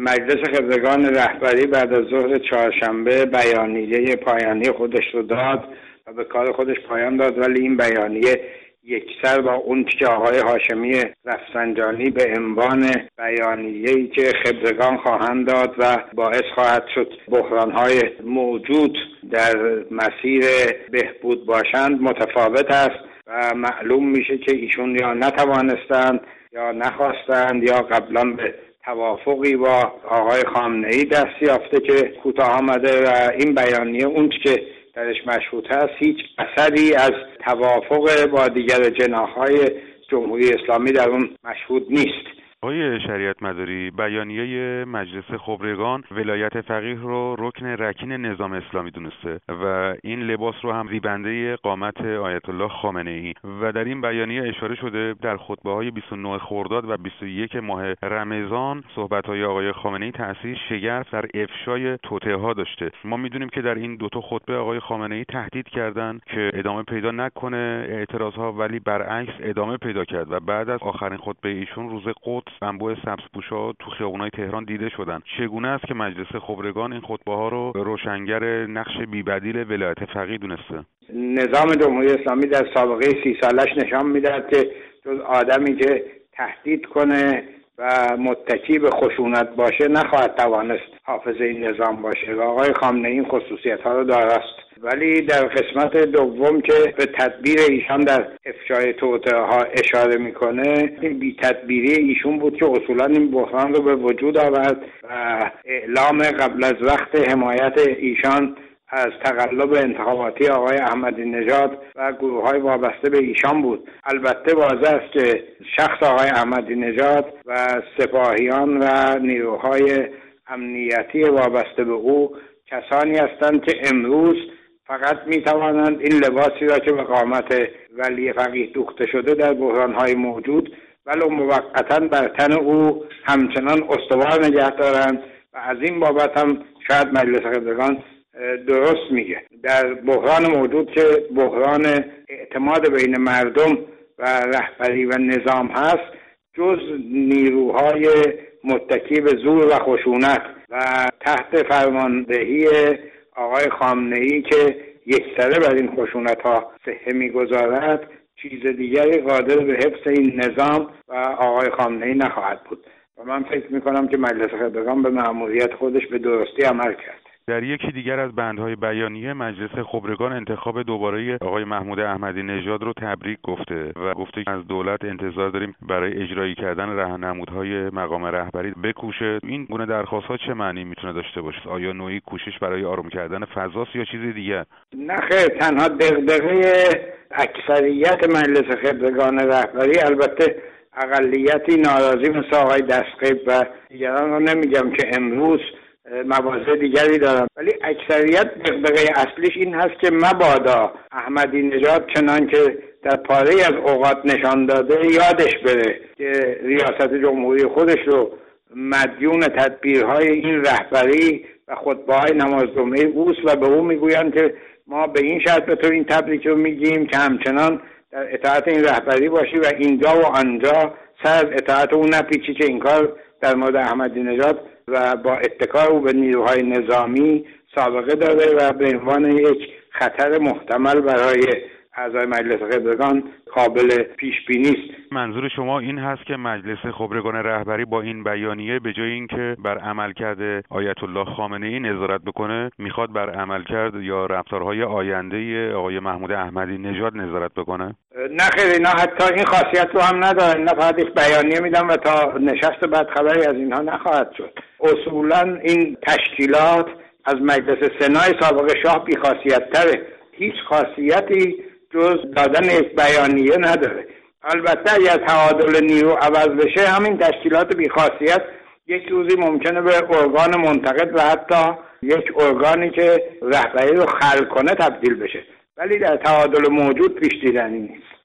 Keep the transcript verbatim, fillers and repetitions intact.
مجلس خبرگان رهبری بعد از ظهر چهارشنبه بیانیه پایانی خودش رو داد و به کار خودش پایان داد، ولی این بیانیه یکسر با اون که آقای هاشمی رفسنجانی به عنوان بیانیه‌ای که خبرگان خواهند داد و باعث خواهد شد بحران‌های موجود در مسیر بهبود باشند متفاوت است و معلوم میشه که ایشون یا نتوانستند یا نخواستند یا قبلا به توافقی با آقای خامنه‌ای دست یافته که کوتاه آمده و این بیانیه اون که درش مشروط هست هیچ اثری از توافق با دیگر جناح‌های جمهوری اسلامی در اون مشهود نیست. آقای شریعت مداری، بیانیه مجلس خبرگان ولایت فقیه رو رکن رکین نظام اسلامی دونسته و این لباس رو هم زیبنده قامت آیت الله خامنه‌ای و در این بیانیه اشاره شده در خطبه‌های بیست و نه خرداد و بیست و یک ماه رمضان صحبت‌های آقای خامنه‌ای تأثیر شگرف در افشای توطئه‌ها داشته. ما می‌دونیم که در این دو تا خطبه آقای خامنه‌ای تهدید کردند که ادامه پیدا نکنه اعتراضها، ولی برعکس ادامه پیدا کرد و بعد از آخرین خطبه ایشون روز قدس انبوه سبزپوشا تو خیابونای تهران دیده شدند. چگونه است که مجلس خبرگان این خطبه ها رو روشنگر نقش بی‌بدیل ولایت فقیه دونسته؟ نظام جمهوری اسلامی در سابقه سی سالش نشان میدهد که جز آدمی که تهدید کنه و متکی به خشونت باشه نخواهد توانست حافظ این نظام باشه و آقای خامنه‌ای این خصوصیت ها رو دارست. ولی در قسمت دوم که به تدبیر ایشان در افشای توطئه‌ها اشاره میکنه، این بی تدبیری ایشون بود که اصولا این بحران رو به وجود آورد و اعلام قبل از وقت حمایت ایشان از تقلب انتخاباتی آقای احمدی نژاد و گروه‌های وابسته به ایشان بود. البته واضح است که شخص آقای احمدی نژاد و سپاهیان و نیروهای امنیتی وابسته به او کسانی هستند که امروز فقط میتوانند این لباسی را که به قامت ولی فقیه دوخته شده در بحران‌های موجود ولو موقتاً بر تن او همچنان استوار نگه دارند و از این بابت هم شاید مجلس خبرگان درست میگه. در بحران موجود که بحران اعتماد بین مردم و رهبری و نظام هست، جز نیروهای متکی به زور و خشونت و تحت فرماندهی آقای خامنه‌ای که یکسره بر این خشونت ها صحه میگذارد، چیز دیگری قادر به حفظ این نظام و آقای خامنه‌ای نخواهد بود و من فکر میکنم که مجلس خبرگان به مأموریت خودش به درستی عمل کرد. در یکی دیگر از بندهای بیانیه مجلس خبرگان انتخاب دوباره آقای محمود احمدی نژاد رو تبریک گفته و گفته که از دولت انتظار داریم برای اجرایی کردن راهنمودهای مقام رهبری بکوشه. این گونه درخواست‌ها چه معنی میتونه داشته باشه؟ آیا نوعی کوشش برای آروم کردن فضاست یا چیزی دیگه؟ نه خیر، تنها دغدغه اکثریت مجلس خبرگان رهبری، البته اقلیتی ناراضی مثل آقای دستقیب و دیگران رو نمیگم که امروز مواضع دیگری دارم، ولی اکثریت دغدغه اصلیش این هست که مبادا احمدی نژاد چنان که در پاره از اوقات نشان داده یادش بره که ریاست جمهوری خودش رو مدیون تدبیرهای این رهبری و خطبه‌های نماز جمعه اوست و به او میگویند که ما به این شرط به تو این تبریک رو میگیم که همچنان در اطاعت این رهبری باشی و اینجا و آنجا سر از اطاعت او نپیچی، که این کار در مورد احمدی نژاد و با اتکا او به نیروهای نظامی سابقه داره و به عنوان یک خطر محتمل برای اعضای مجلس خبرگان قابل پیش بینی است. منظور شما این هست که مجلس خبرگان رهبری با این بیانیه به جای اینکه بر عملکرد آیت الله خامنه‌ای نظارت بکنه، میخواد بر عملکرد یا رفتارهای آینده آقای محمود احمدی نژاد نظارت بکنه؟ نه خیر، اینا حتی این خاصیت رو هم ندارن. اینا فقط یک بیانیه میدن و تا نشست بعد خبری از اینها نخواهد شد. اصولا این تشکیلات از مجلس سنای سابق شاه بی خاصیت تره. هیچ خاصیتی جز دادن یک بیانیه نداره. البته اگر تعادل نیرو عوض بشه، همین تشکیلات بی خاصیت یک روزی ممکنه به ارگان منتقد و حتی یک ارگانی که رهبری رو خلق کنه تبدیل بشه، ولی در تعادل موجود پیش دیدنی نیست.